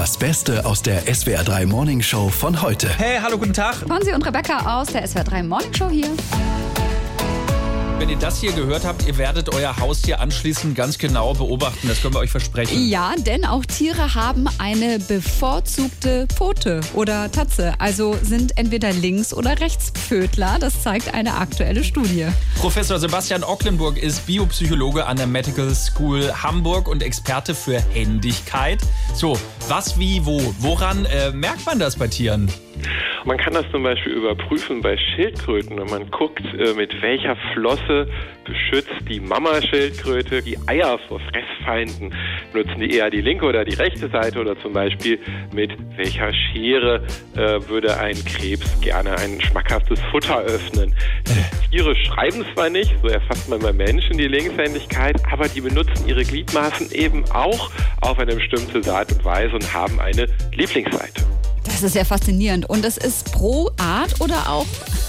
Das Beste aus der SWR 3 Morning Show von heute. Hey, hallo, guten Tag. Fonsi und Rebecca aus der SWR 3 Morning Show hier. Wenn ihr das hier gehört habt, ihr werdet euer Haustier anschließend ganz genau beobachten. Das können wir euch versprechen. Ja, denn auch Tiere haben eine bevorzugte Pfote oder Tatze. Also sind entweder Links- oder Rechtspfötler. Das zeigt eine aktuelle Studie. Professor Sebastian Ocklenburg ist Biopsychologe an der Medical School Hamburg und Experte für Händigkeit. So, was, wie, wo? Woran merkt man das bei Tieren? Man kann das zum Beispiel überprüfen bei Schildkröten und man guckt, mit welcher Flosse beschützt die Mama-Schildkröte die Eier vor Fressfeinden. Nutzen die eher die linke oder die rechte Seite oder zum Beispiel mit welcher Schere würde ein Krebs gerne ein schmackhaftes Futter öffnen. Tiere schreiben zwar nicht, so erfasst man bei Menschen die Linkshändigkeit, aber die benutzen ihre Gliedmaßen eben auch auf eine bestimmte Art und Weise und haben eine Lieblingsseite. Das ist ja faszinierend. Und das ist pro Art oder auch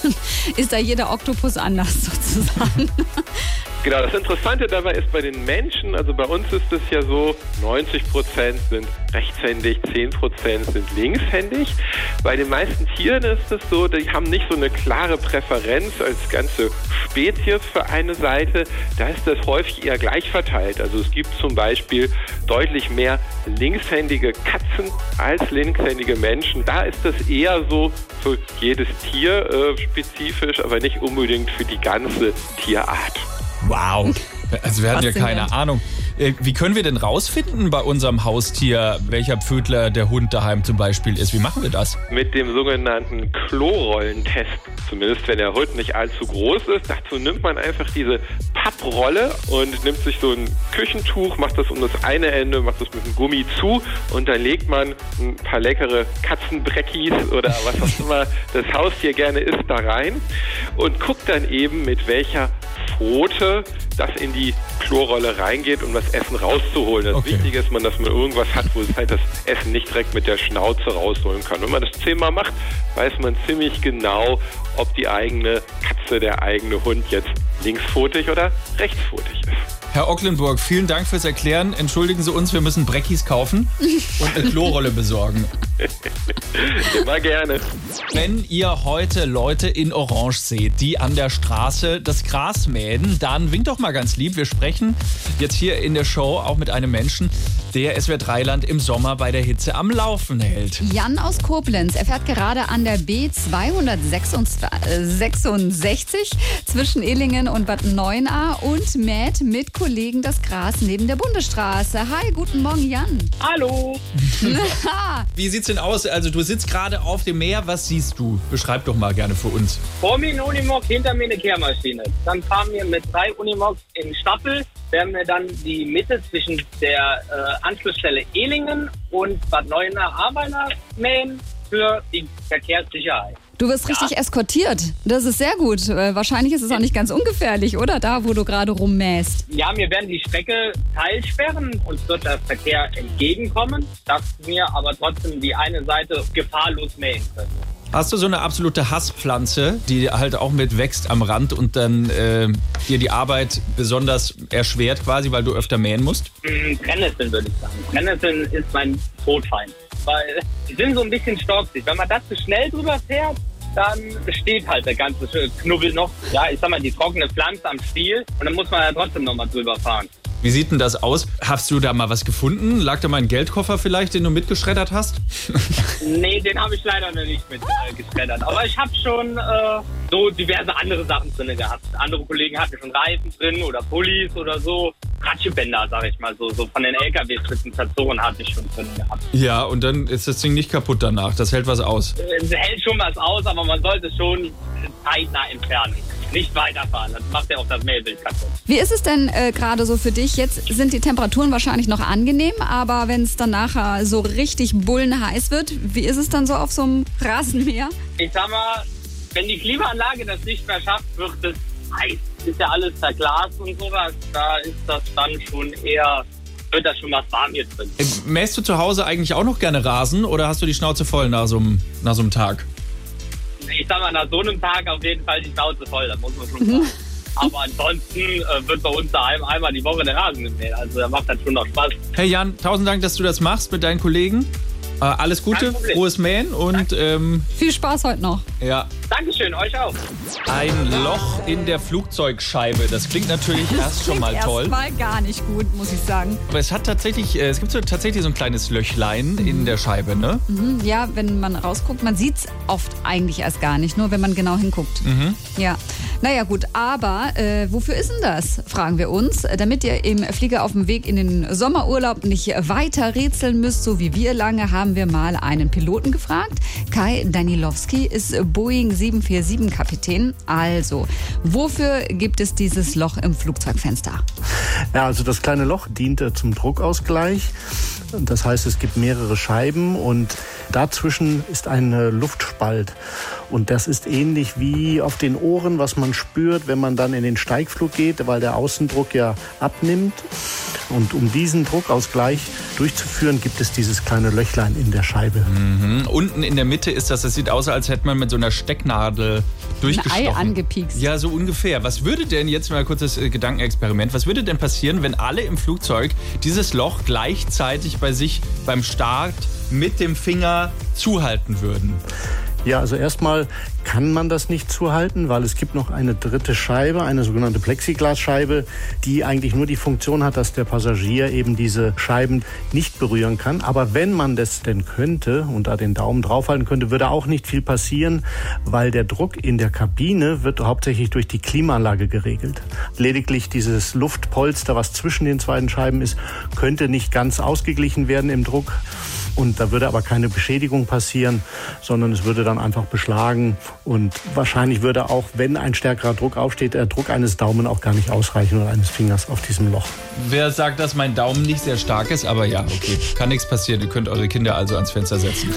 ist da jeder Oktopus anders sozusagen? Genau, das Interessante dabei ist bei den Menschen, also bei uns ist es ja so, 90% sind rechtshändig, 10% sind linkshändig. Bei den meisten Tieren ist es so, die haben nicht so eine klare Präferenz als ganze Spezies für eine Seite. Da ist das häufig eher gleich verteilt. Also es gibt zum Beispiel deutlich mehr linkshändige Katzen als linkshändige Menschen. Da ist das eher so für jedes Tier spezifisch, aber nicht unbedingt für die ganze Tierart. Wow, also wir hatten ja keine Ahnung. Wie können wir denn rausfinden bei unserem Haustier, welcher Pfötler der Hund daheim zum Beispiel ist? Wie machen wir das? Mit dem sogenannten Klorollentest. Zumindest wenn der Hund nicht allzu groß ist. Dazu nimmt man einfach diese Papprolle und nimmt sich so ein Küchentuch, macht das um das eine Ende, macht das mit einem Gummi zu und dann legt man ein paar leckere Katzenbreckis oder was auch immer das Haustier gerne isst da rein und guckt dann eben, mit welcher Pfote das in die Klorolle reingeht, um das Essen rauszuholen. Das Wichtige ist, dass man irgendwas hat, wo es halt das Essen nicht direkt mit der Schnauze rausholen kann. Wenn man das 10-mal macht, weiß man ziemlich genau, ob die eigene Katze, der eigene Hund jetzt linkspfotig oder rechtspfotig ist. Herr Ocklenburg, vielen Dank fürs Erklären. Entschuldigen Sie uns, wir müssen Breckis kaufen und eine Klorolle besorgen. Immer gerne. Wenn ihr heute Leute in Orange seht, die an der Straße das Gras mähen, dann winkt doch mal ganz lieb. Wir sprechen jetzt hier in der Show auch mit einem Menschen, der SWR 3 Land im Sommer bei der Hitze am Laufen hält. Jan aus Koblenz, er fährt gerade an der B266 zwischen Illingen und Bad Neuenahr und mäht mit Kollegen das Gras neben der Bundesstraße. Hi, guten Morgen, Jan. Hallo. Wie sieht's denn aus? Also du sitzt gerade auf dem Meer. Was siehst du? Beschreib doch mal gerne für uns. Vor mir ein Unimog, hinter mir eine Kehrmaschine. Dann fahren wir mit 3 Unimogs in Staffel, werden wir dann die Mitte zwischen der Anschlussstelle Ehlingen und Bad Neuenahr-Ahrweiler mähen für die Verkehrssicherheit. Du wirst richtig eskortiert. Das ist sehr gut. Wahrscheinlich ist es auch nicht ganz ungefährlich, oder? Da, wo du gerade rummähst. Ja, wir werden die Strecke teilsperren. Uns wird der Verkehr entgegenkommen, dass wir aber trotzdem die eine Seite gefahrlos mähen können. Hast du so eine absolute Hasspflanze, die halt auch mit wächst am Rand und dann dir die Arbeit besonders erschwert quasi, weil du öfter mähen musst? Brennnesseln würde ich sagen. Brennnesseln ist mein Todfeind. Weil die sind so ein bisschen stocksig. Wenn man das zu schnell drüber fährt, dann steht halt der ganze Knubbel noch. Ja, ich sag mal, die trockene Pflanze am Stiel. Und dann muss man ja trotzdem nochmal drüber fahren. Wie sieht denn das aus? Hast du da mal was gefunden? Lag da mal ein Geldkoffer vielleicht, den du mitgeschreddert hast? Nee, den habe ich leider noch nicht mitgeschreddert. Aber ich habe schon so diverse andere Sachen drin gehabt. Andere Kollegen hatten schon Reifen drin oder Pullis oder so. Ratschebänder, sag ich mal, so von den LKW-Spitzen Sensoren hatte ich schon drin gehabt. Ja, und dann ist das Ding nicht kaputt danach. Das hält was aus. Es hält schon was aus, aber man sollte es schon zeitnah entfernen. Nicht weiterfahren, das macht ja auch das Mähbild kaputt. Wie ist es denn gerade so für dich? Jetzt sind die Temperaturen wahrscheinlich noch angenehm, aber wenn es dann nachher so richtig bullenheiß wird, wie ist es dann so auf so einem Rasenmäher? Ich sag mal, wenn die Klimaanlage das nicht mehr schafft, wird es heiß. Ist ja alles verglast und sowas, da ist das dann schon eher, wird das schon was warm hier drin. Mähst du zu Hause eigentlich auch noch gerne Rasen oder hast du die Schnauze voll nach so einem Tag? Ich sag mal, nach so einem Tag auf jeden Fall die Schnauze voll, das muss man schon sagen. Aber ansonsten wird bei uns daheim einmal die Woche der Rasen gemäht. Also da macht das schon noch Spaß. Hey Jan, 1000 Dank, dass du das machst mit deinen Kollegen. Alles Gute, frohes Mähen und Viel Spaß heute noch. ja. Dankeschön, euch auch. Ein Loch in der Flugzeugscheibe. Das klingt natürlich erst schon mal toll. Erstmal gar nicht gut, muss ich sagen. Aber es gibt tatsächlich so ein kleines Löchlein in der Scheibe, ne? Ja, wenn man rausguckt, man sieht es oft eigentlich erst gar nicht, nur wenn man genau hinguckt. Ja, naja gut, aber wofür ist denn das, fragen wir uns. Damit ihr im Flieger auf dem Weg in den Sommerurlaub nicht weiter rätseln müsst, so wie wir lange, haben wir mal einen Piloten gefragt. Kai Danilowski ist Boeing 747-Kapitän. Also, wofür gibt es dieses Loch im Flugzeugfenster? Ja, also das kleine Loch dient zum Druckausgleich. Das heißt, es gibt mehrere Scheiben und dazwischen ist ein Luftspalt. Und das ist ähnlich wie auf den Ohren, was man spürt, wenn man dann in den Steigflug geht, weil der Außendruck ja abnimmt. Und um diesen Druckausgleich durchzuführen, gibt es dieses kleine Löchlein in der Scheibe. Unten in der Mitte ist das sieht aus, als hätte man mit so einer Stecknadel durchgestochen. Ein Ei angepiekst. Ja, so ungefähr. Was würde denn, jetzt mal kurz das Gedankenexperiment, was würde denn passieren, wenn alle im Flugzeug dieses Loch gleichzeitig bei sich beim Start mit dem Finger zuhalten würden? Ja, also erstmal kann man das nicht zuhalten, weil es gibt noch eine dritte Scheibe, eine sogenannte Plexiglasscheibe, die eigentlich nur die Funktion hat, dass der Passagier eben diese Scheiben nicht berühren kann. Aber wenn man das denn könnte und da den Daumen draufhalten könnte, würde auch nicht viel passieren, weil der Druck in der Kabine wird hauptsächlich durch die Klimaanlage geregelt. Lediglich dieses Luftpolster, was zwischen den beiden Scheiben ist, könnte nicht ganz ausgeglichen werden im Druck. Und da würde aber keine Beschädigung passieren, sondern es würde dann einfach beschlagen. Und wahrscheinlich würde auch, wenn ein stärkerer Druck aufsteht, der Druck eines Daumen auch gar nicht ausreichen oder eines Fingers auf diesem Loch. Wer sagt, dass mein Daumen nicht sehr stark ist, aber ja, okay, kann nichts passieren. Ihr könnt eure Kinder also ans Fenster setzen.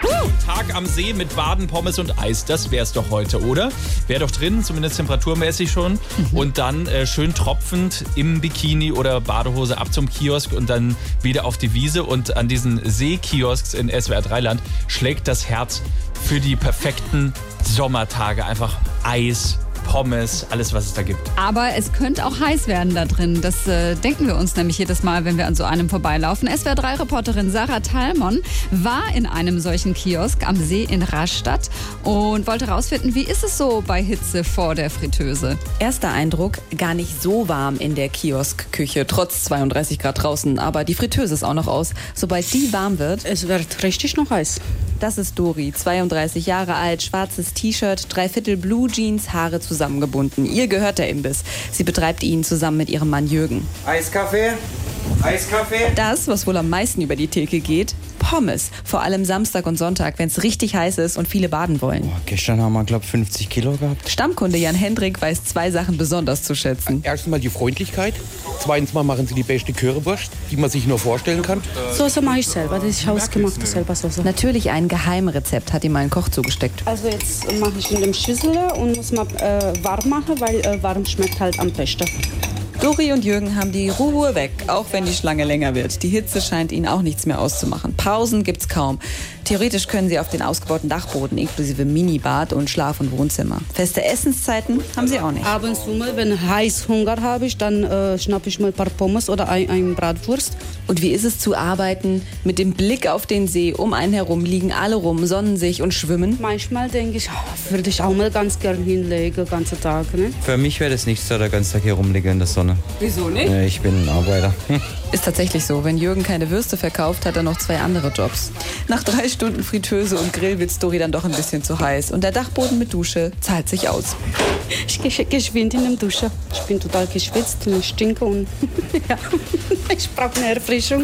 Tag am See mit Baden, Pommes und Eis, das wär's doch heute, oder? Wäre doch drin, zumindest temperaturmäßig schon. Und dann schön tropfend im Bikini oder Badehose ab zum Kiosk und dann wieder auf die Wiese. Und an diesen Seekiosks in SWR 3-Land schlägt das Herz für die perfekten Sommertage. Einfach Eis, Pommes, alles, was es da gibt. Aber es könnte auch heiß werden da drin. Das denken wir uns nämlich jedes Mal, wenn wir an so einem vorbeilaufen. SWR3-Reporterin Sarah Thalmon war in einem solchen Kiosk am See in Rastatt und wollte rausfinden, wie ist es so bei Hitze vor der Fritteuse? Erster Eindruck, gar nicht so warm in der Kioskküche, trotz 32 Grad draußen. Aber die Fritteuse ist auch noch aus. Sobald die warm wird... Es wird richtig noch heiß. Das ist Dori, 32 Jahre alt, schwarzes T-Shirt, 3/4 Blue Jeans, Haare zusammengebunden. Ihr gehört der Imbiss. Sie betreibt ihn zusammen mit ihrem Mann Jürgen. Eiskaffee? Eiskaffee? Das, was wohl am meisten über die Theke geht, Pommes. Vor allem Samstag und Sonntag, wenn es richtig heiß ist und viele baden wollen. Gestern haben wir, glaube ich, 50 Kilo gehabt. Stammkunde Jan Hendrik weiß 2 Sachen besonders zu schätzen. Erstens mal die Freundlichkeit. Zweitens mal machen sie die beste Currywurst, die man sich nur vorstellen kann. Soße mache ich selber, das ist hausgemachte selber Soße. Natürlich ein Geheimrezept, hat ihm ein Koch zugesteckt. Also jetzt mache ich in dem Schüssel und muss mal warm machen, weil warm schmeckt halt am besten. Dori und Jürgen haben die Ruhe weg, auch wenn die Schlange länger wird. Die Hitze scheint ihnen auch nichts mehr auszumachen. Pausen gibt's kaum. Theoretisch können sie auf den ausgebauten Dachboden inklusive Minibad und Schlaf- und Wohnzimmer. Feste Essenszeiten haben sie auch nicht. Abends, wenn heiß Hunger habe ich, dann schnappe ich mal ein paar Pommes oder ein Bratwurst. Und wie ist es zu arbeiten? Mit dem Blick auf den See, um einen herum liegen alle rum, sonnen sich und schwimmen. Manchmal denke ich, würde ich auch mal ganz gern hinlegen, den ganzen Tag. Ne? Für mich wäre das nichts, da den ganzen Tag hier rumliegen in der Sonne. Wieso nicht? Ich bin ein Arbeiter. Ist tatsächlich so. Wenn Jürgen keine Würste verkauft, hat er noch 2 andere Jobs. Nach 3 Stunden Fritteuse und Grill wird Dori dann doch ein bisschen zu heiß. Und der Dachboden mit Dusche zahlt sich aus. Ich gehe geschwind in der Dusche. Ich bin total geschwitzt und stinke und ja, ich brauche eine Erfrischung.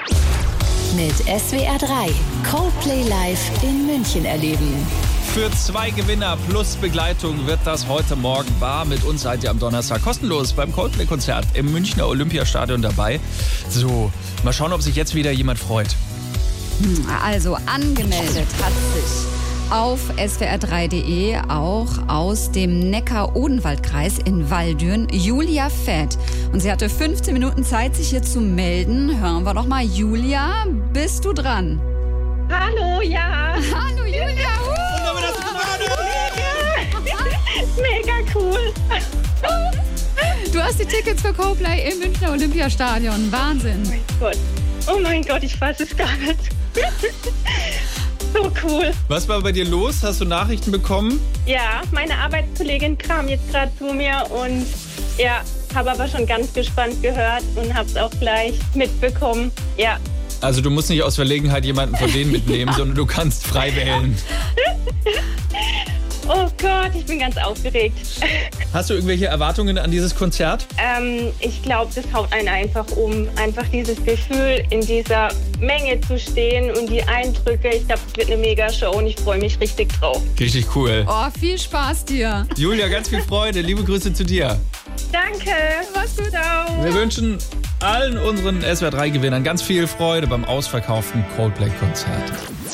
Mit SWR 3 Coldplay live in München erleben. Für 2 Gewinner plus Begleitung wird das heute Morgen wahr. Mit uns seid ihr am Donnerstag kostenlos beim Coldplay-Konzert im Münchner Olympiastadion dabei. So, mal schauen, ob sich jetzt wieder jemand freut. Also angemeldet hat sich auf swr3.de auch aus dem Neckar-Odenwald-Kreis in Walldürn Julia Fett. Und sie hatte 15 Minuten Zeit, sich hier zu melden. Hören wir doch mal. Julia, bist du dran? Hallo, ja. Hallo, Julia. Mega cool. Du hast die Tickets für Coldplay im Münchner Olympiastadion. Wahnsinn. Oh mein Gott, ich weiß es gar nicht. So cool. Was war bei dir los? Hast du Nachrichten bekommen? Ja, meine Arbeitskollegin kam jetzt gerade zu mir und ja, habe aber schon ganz gespannt gehört und habe es auch gleich mitbekommen. Ja. Also du musst nicht aus Verlegenheit jemanden von denen mitnehmen, sondern du kannst frei wählen. Oh Gott, ich bin ganz aufgeregt. Hast du irgendwelche Erwartungen an dieses Konzert? Ich glaube, das haut einen einfach um. Einfach dieses Gefühl, in dieser Menge zu stehen und die Eindrücke. Ich glaube, es wird eine Mega-Show und ich freue mich richtig drauf. Richtig cool. Oh, viel Spaß dir. Julia, ganz viel Freude. Liebe Grüße zu dir. Danke. Mach's gut. Ciao. Wir wünschen allen unseren SWR3-Gewinnern ganz viel Freude beim ausverkauften Coldplay-Konzert.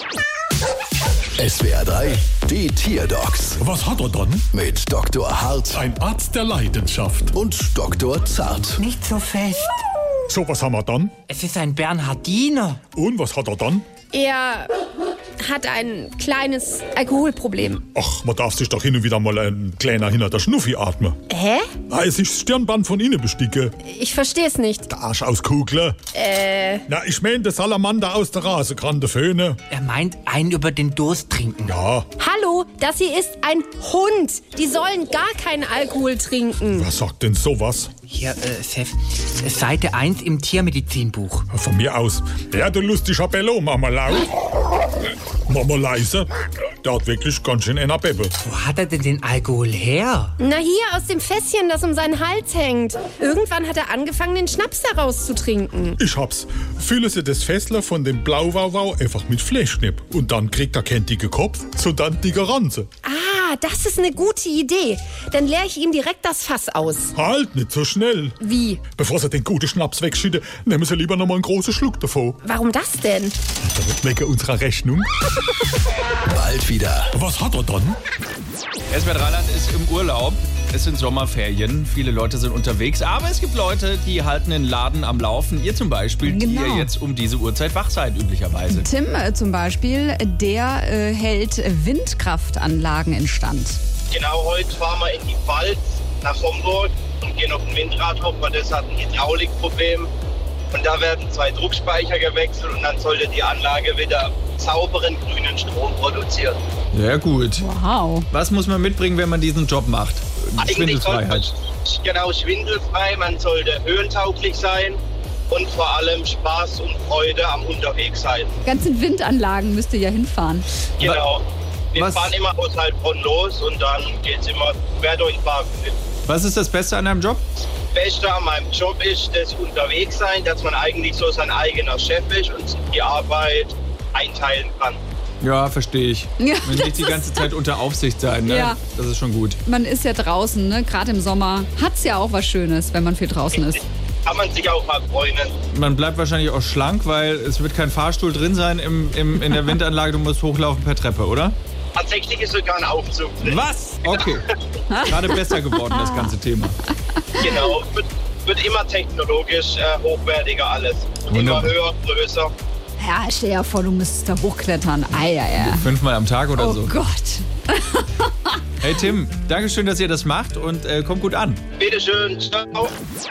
SWR3, die Tierdocs Was hat er dann? mit Dr. Hart Ein Arzt der Leidenschaft. und Dr. Zart. Nicht so fest. So, was haben wir dann? Es ist ein Bernhardiner. Und was hat er dann? Er hat ein kleines Alkoholproblem. Ach, man darf sich doch hin und wieder mal ein kleiner hinter der Schnuffi atmen. Hä? Es ist das Stirnband von innen besticke. Ich verstehe es nicht. Der Arsch aus Kugler. Na, ich mein, der Salamander aus der Rasegrande Föhne. Er meint, einen über den Durst trinken. Ja. Hallo, das hier ist ein Hund. Die sollen gar keinen Alkohol trinken. Wer sagt denn sowas? Hier, Chef, Seite 1 im Tiermedizinbuch. Von mir aus. Ja, du lustiger Bello, mach mal laut. Mach mal leise. Der hat wirklich ganz schön einer Bebe. Wo hat er denn den Alkohol her? Na hier, aus dem Fässchen, das um seinen Hals hängt. Irgendwann hat er angefangen, den Schnaps daraus zu trinken. Ich hab's. Füllen Sie das Fässler von dem Blauwauwau einfach mit Fleischknepp. Und dann kriegt er keinen dicken Kopf, sondern dicke Ranze. Ah, das ist eine gute Idee. Dann leere ich ihm direkt das Fass aus. Halt, nicht so schnell. Wie? Bevor Sie den guten Schnaps wegschütten, nehmen Sie lieber noch mal einen großen Schluck davon. Warum das denn? Wegen unserer Rechnung. Bald wieder. Was hat er dann? SWR Rheinland ist im Urlaub. Es sind Sommerferien. Viele Leute sind unterwegs. Aber es gibt Leute, die halten den Laden am Laufen. Ihr zum Beispiel, die ihr jetzt um diese Uhrzeit wach seid, üblicherweise. Tim zum Beispiel, der hält Windkraftanlagen instand. Genau, heute fahren wir in die Pfalz nach Homburg und gehen auf den Windradhof, weil das hat ein Hydraulikproblem. Und da werden 2 Druckspeicher gewechselt und dann sollte die Anlage wieder sauberen grünen Strom produzieren. Sehr gut. Wow. Was muss man mitbringen, wenn man diesen Job macht? Schwindelfreiheit. Genau, schwindelfrei. Man sollte höhentauglich sein und vor allem Spaß und Freude am Unterwegssein. Ganzen Windanlagen müsst ihr ja hinfahren. Genau. Wir fahren immer aus Heilbronn los und dann geht's immer quer durch den Park. Was ist das Beste an deinem Job? Das Beste an meinem Job ist das Unterwegssein, dass man eigentlich so sein eigener Chef ist und die Arbeit einteilen kann. Ja, verstehe ich. Ja, Man nicht die ganze Zeit unter Aufsicht sein, ne? Ja. Das ist schon gut. Man ist ja draußen, ne? Gerade im Sommer hat's ja auch was Schönes, wenn man viel draußen ist. Kann man sich auch mal freuen. Man bleibt wahrscheinlich auch schlank, weil es wird kein Fahrstuhl drin sein in der Windanlage. Du musst hochlaufen per Treppe, oder? Tatsächlich ist sogar ein Aufzug drin. Was? Okay. Gerade besser geworden, das ganze Thema. Genau. Wird immer technologisch hochwertiger alles. Wunderbar. Immer höher, größer. Ja, stell dir vor, du müsstest da hochklettern. Ja. 5-mal am Tag oder Oh so. Gott. Hey Tim, Dankeschön, dass ihr das macht und kommt gut an. Bitteschön, ciao.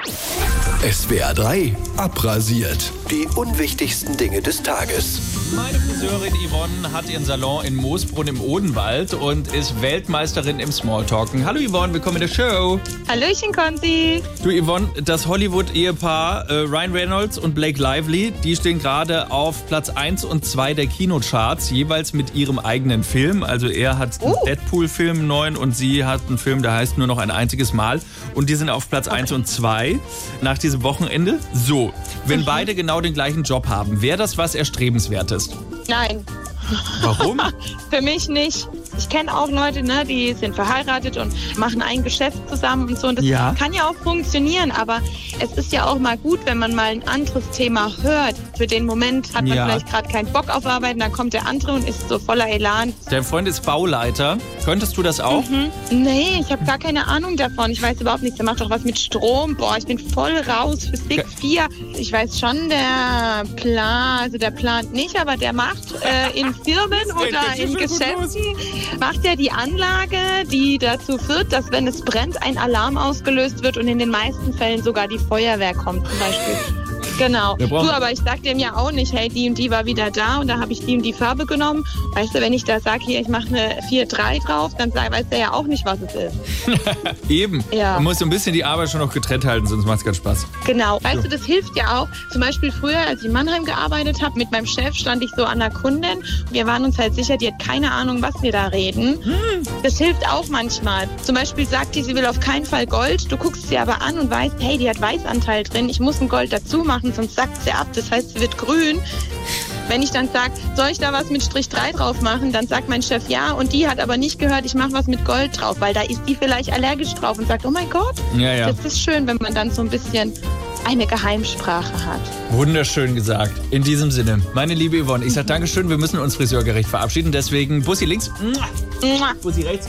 SWR3 abrasiert. Die unwichtigsten Dinge des Tages. Meine Friseurin Yvonne hat ihren Salon in Moosbrunn im Odenwald und ist Weltmeisterin im Smalltalken. Hallo Yvonne, willkommen in der Show. Hallöchen, Konzi. Du Yvonne, das Hollywood-Ehepaar Ryan Reynolds und Blake Lively, die stehen gerade auf Platz 1 und 2 der Kinocharts, jeweils mit ihrem eigenen Film. Also er hat einen Deadpool-Film neuen und sie hat einen Film, der heißt nur noch ein einziges Mal. Und die sind auf Platz 1 und 2 nach diesem Wochenende. So, wenn beide genau den gleichen Job haben, wäre das was Erstrebenswertes? Nein. Warum? Für mich nicht. Ich kenne auch Leute, ne, die sind verheiratet und machen ein Geschäft zusammen und so. Und das kann ja auch funktionieren, aber es ist ja auch mal gut, wenn man mal ein anderes Thema hört. Für den Moment hat man vielleicht gerade keinen Bock auf Arbeiten, dann kommt der andere und ist so voller Elan. Dein Freund ist Bauleiter. Könntest du das auch? Nee, ich habe gar keine Ahnung davon. Ich weiß überhaupt nichts. Der macht doch was mit Strom. Boah, ich bin voll raus. Physik 4. Ich weiß schon, der plant nicht, aber der macht in Firmen oder in Geschäften macht ja die Anlage, die dazu führt, dass wenn es brennt, ein Alarm ausgelöst wird und in den meisten Fällen sogar die Feuerwehr kommt zum Beispiel. Genau. Du, aber ich sag dem ja auch nicht, hey, die und die war wieder da und da habe ich die und die Farbe genommen. Weißt du, wenn ich da sage, hier, ich mache eine 4-3 drauf, dann weiß der ja auch nicht, was es ist. Eben. Ja. Man muss so ein bisschen die Arbeit schon noch getrennt halten, sonst macht es keinen Spaß. Genau. Weißt du, das hilft ja auch. Zum Beispiel früher, als ich in Mannheim gearbeitet habe, mit meinem Chef stand ich so an der Kundin. Wir waren uns halt sicher, die hat keine Ahnung, was wir da reden. Das hilft auch manchmal. Zum Beispiel sagt die, sie will auf keinen Fall Gold. Du guckst sie aber an und weißt, hey, die hat Weißanteil drin. Ich muss ein Gold dazu machen, sonst sackt sie ab. Das heißt, sie wird grün. Wenn ich dann sage, soll ich da was mit Strich 3 drauf machen, dann sagt mein Chef ja und die hat aber nicht gehört, ich mache was mit Gold drauf, weil da ist die vielleicht allergisch drauf und sagt, oh mein Gott, ja. Das ist schön, wenn man dann so ein bisschen eine Geheimsprache hat. Wunderschön gesagt. In diesem Sinne, meine liebe Yvonne, ich sage Dankeschön, wir müssen uns friseurgerecht verabschieden, deswegen Bussi links, Bussi rechts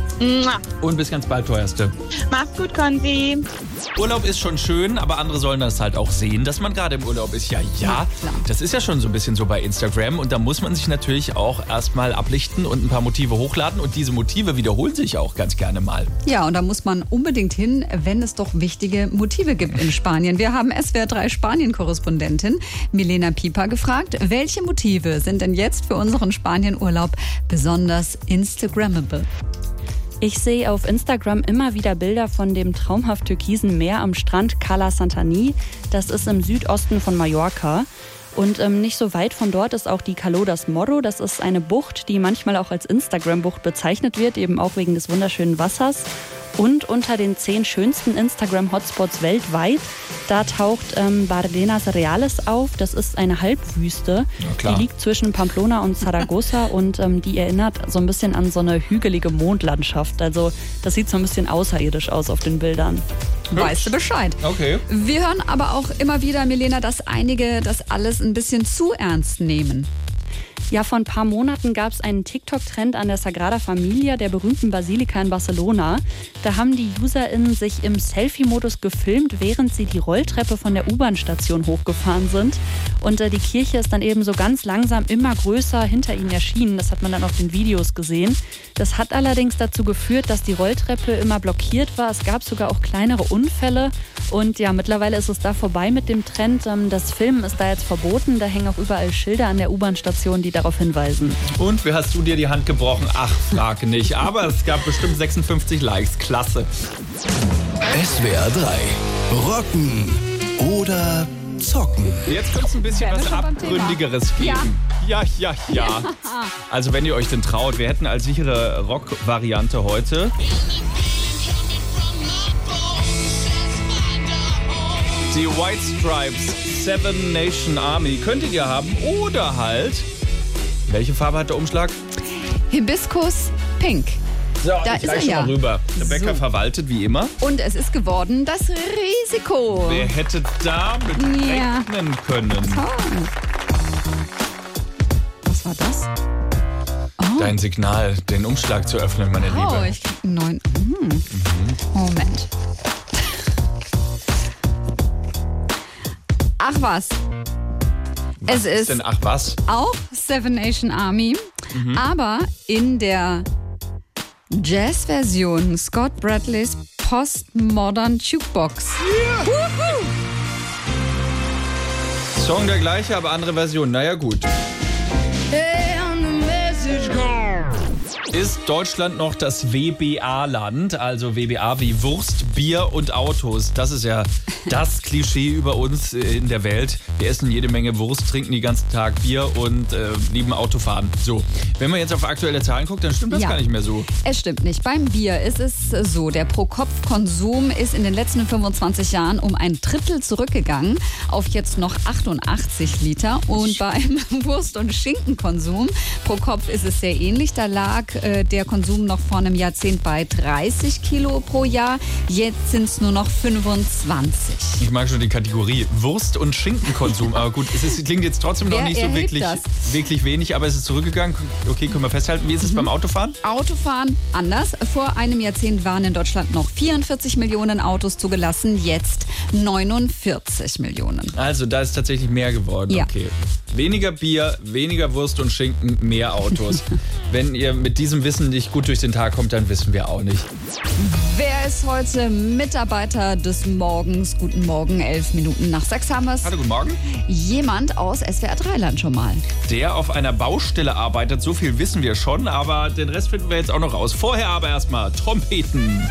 und bis ganz bald, teuerste. Mach's gut, Konzi. Urlaub ist schon schön, aber andere sollen das halt auch sehen, dass man gerade im Urlaub ist. Ja, das ist ja schon so ein bisschen so bei Instagram und da muss man sich natürlich auch erstmal ablichten und ein paar Motive hochladen und diese Motive wiederholen sich auch ganz gerne mal. Ja, und da muss man unbedingt hin, wenn es doch wichtige Motive gibt in Spanien. Wir haben SWR3 Spanien-Korrespondentin Milena Pieper gefragt, welche Motive sind denn jetzt für unseren Spanien-Urlaub besonders Instagrammable? Ich sehe auf Instagram immer wieder Bilder von dem traumhaft türkisen Meer am Strand Cala Santani. Das ist im Südosten von Mallorca. Und nicht so weit von dort ist auch die Calo das Morro. Das ist eine Bucht, die manchmal auch als Instagram-Bucht bezeichnet wird, eben auch wegen des wunderschönen Wassers. Und unter den 10 schönsten Instagram-Hotspots weltweit, da taucht Bardenas Reales auf. Das ist eine Halbwüste, die liegt zwischen Pamplona und Zaragoza und die erinnert so ein bisschen an so eine hügelige Mondlandschaft. Also das sieht so ein bisschen außerirdisch aus auf den Bildern. Weißt du Bescheid. Okay. Wir hören aber auch immer wieder, Milena, dass einige das alles ein bisschen zu ernst nehmen. Ja, vor ein paar Monaten gab es einen TikTok-Trend an der Sagrada Familia, der berühmten Basilika in Barcelona. Da haben die UserInnen sich im Selfie-Modus gefilmt, während sie die Rolltreppe von der U-Bahn-Station hochgefahren sind. Und die Kirche ist dann eben so ganz langsam immer größer hinter ihnen erschienen. Das hat man dann auf den Videos gesehen. Das hat allerdings dazu geführt, dass die Rolltreppe immer blockiert war. Es gab sogar auch kleinere Unfälle. Und ja, mittlerweile ist es da vorbei mit dem Trend. Das Filmen ist da jetzt verboten. Da hängen auch überall Schilder an der U-Bahn-Station, die darauf hinweisen. Und wie hast du dir die Hand gebrochen? Ach, frag nicht. Aber es gab bestimmt 56 Likes. Klasse. SWR 3. Rocken oder zocken. Jetzt könnte es ein bisschen was Abgründigeres geben. Ja. Also wenn ihr euch denn traut, wir hätten als sichere Rock-Variante heute die White Stripes, Seven Nation Army. Könntet ihr haben oder halt... Welche Farbe hat der Umschlag? Hibiskus Pink. So, da ich ist reiche schon mal rüber. Der Bäcker So. verwaltet wie immer. Und es ist geworden das Risiko. Wer hätte damit rechnen können? Was war das? Dein Signal, den Umschlag zu öffnen, meine Oh, Liebe. ich krieg einen neuen. Moment. Ach was. Es ist denn, ach was? auch Seven Nation Army, aber in der Jazz-Version Scott Bradleys Postmodern Jukebox. Song der gleiche, aber andere Version. Naja, gut. Ist Deutschland noch das WBA-Land? Also WBA wie Wurst, Bier und Autos. Das ist ja das Klischee über uns in der Welt. Wir essen jede Menge Wurst, trinken den ganzen Tag Bier und lieben Autofahren. So, wenn man jetzt auf aktuelle Zahlen guckt, dann stimmt das gar nicht mehr so. Es stimmt nicht. Beim Bier ist es so, der Pro-Kopf-Konsum ist in den letzten 25 Jahren um ein Drittel zurückgegangen auf jetzt noch 88 Liter. Und beim Wurst- und Schinkenkonsum pro Kopf ist es sehr ähnlich. Da lag der Konsum noch vor einem Jahrzehnt bei 30 Kilo pro Jahr. Jetzt sind es nur noch 25. Ich mag schon die Kategorie Wurst- und Schinkenkonsum. Aber gut, es klingt jetzt trotzdem noch nicht so wirklich wenig, aber es ist zurückgegangen. Okay, können wir festhalten. Wie ist es beim Autofahren? Autofahren anders. Vor einem Jahrzehnt waren in Deutschland noch 44 Millionen Autos zugelassen, jetzt 49 Millionen. Also da ist tatsächlich mehr geworden. Ja. Okay. Weniger Bier, weniger Wurst und Schinken, mehr Autos. Wenn ihr mit diesem Wissen nicht gut durch den Tag kommt, dann wissen wir auch nicht. Wer ist heute Mitarbeiter des Morgens? Guten Morgen, 11 Minuten nach 6 haben wir es. Hallo, guten Morgen. Jemand aus SWR 3-Land schon mal. Der auf einer Baustelle arbeitet, so viel wissen wir schon, aber den Rest finden wir jetzt auch noch raus. Vorher aber erstmal Trompeten.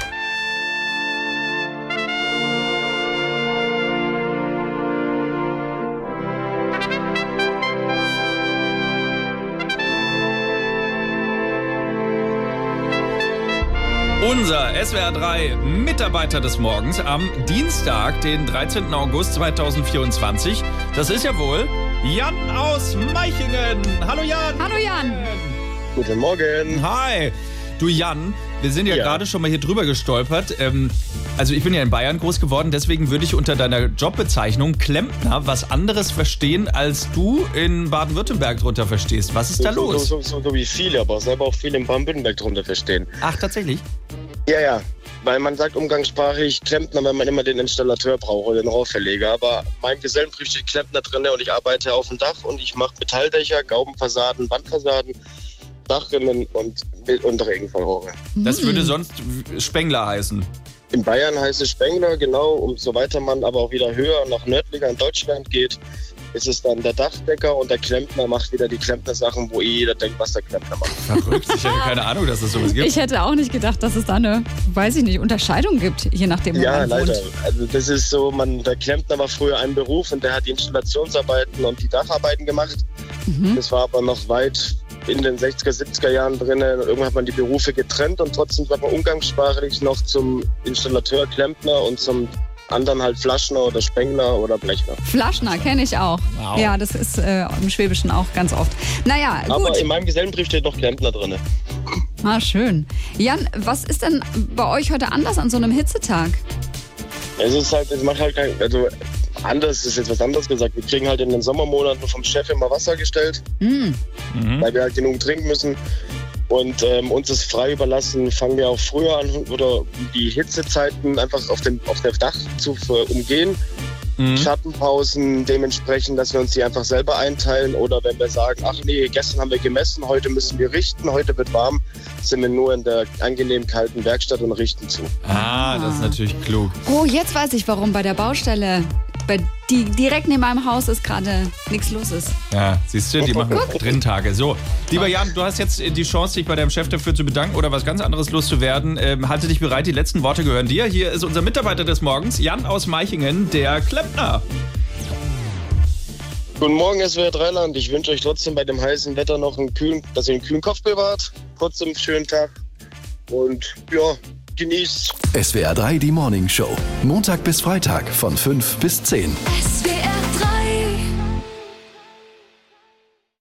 Unser SWR 3 Mitarbeiter des Morgens am Dienstag, den 13. August 2024. Das ist ja wohl Jan aus Meichingen. Hallo Jan. Hallo Jan. Guten Morgen. Hi. Du Jan, wir sind ja gerade schon mal hier drüber gestolpert. Also ich bin ja in Bayern groß geworden, deswegen würde ich unter deiner Jobbezeichnung Klempner was anderes verstehen, als du in Baden-Württemberg drunter verstehst. Was ist da los? So wie viele, aber selber auch viele in Baden-Württemberg drunter verstehen. Ach, tatsächlich? Ja. Weil man sagt umgangssprachlich Klempner, wenn man immer den Installateur braucht oder den Rohrverleger. Aber mein Gesellenbrief steht Klempner drin und ich arbeite auf dem Dach und ich mache Metalldächer, Gaubenfassaden, Wandfassaden, Dachrinnen und Regenfallrohre. Das würde sonst Spengler heißen. In Bayern heißt es Spengler, genau. Umso weiter man aber auch wieder höher nach nördlicher in Deutschland geht, ist es dann der Dachdecker und der Klempner macht wieder die Klempner-Sachen, wo jeder denkt, was der Klempner macht. Verrückt, ich hätte keine Ahnung, dass es sowas gibt. Ich hätte auch nicht gedacht, dass es da eine, weiß ich nicht, Unterscheidung gibt, je nachdem, wo man leider. wohnt. Also das ist so, der Klempner war früher ein Beruf und der hat die Installationsarbeiten und die Dacharbeiten gemacht. Das war aber noch weit in den 60er, 70er Jahren drin. Irgendwann hat man die Berufe getrennt und trotzdem sagt man umgangssprachlich noch zum Installateur Klempner und zum anderen halt Flaschner oder Spengler oder Blechner. Flaschner kenne ich auch. Wow. Ja, das ist im Schwäbischen auch ganz oft. Naja, gut. Aber in meinem Gesellenbrief steht noch Klempner drin. Ah, schön. Jan, was ist denn bei euch heute anders an so einem Hitzetag? Es macht halt kein, also anders ist jetzt was anderes gesagt. Wir kriegen halt in den Sommermonaten vom Chef immer Wasser gestellt, weil wir halt genug trinken müssen. Und uns ist frei überlassen, fangen wir auch früher an oder die Hitzezeiten einfach auf der Dach zu umgehen. Schattenpausen dementsprechend, dass wir uns die einfach selber einteilen. Oder wenn wir sagen, ach nee, gestern haben wir gemessen, heute müssen wir richten, heute wird warm, sind wir nur in der angenehm kalten Werkstatt und richten zu. Ah, das ist natürlich klug. Oh, jetzt weiß ich, warum bei der Baustelle, die direkt neben meinem Haus ist, gerade nichts los ist. Ja, siehst du, die machen Drinntage. So, lieber Jan, du hast jetzt die Chance, dich bei deinem Chef dafür zu bedanken oder was ganz anderes loszuwerden. Halte dich bereit, die letzten Worte gehören dir. Hier ist unser Mitarbeiter des Morgens, Jan aus Meichingen, der Klempner. Guten Morgen, SWR 3-Land. Ich wünsche euch trotzdem bei dem heißen Wetter noch dass ihr einen kühlen Kopf bewahrt. Trotzdem einen schönen Tag und ja, genießt. SWR 3 die Morning Show. Montag bis Freitag von 5 bis 10. SWR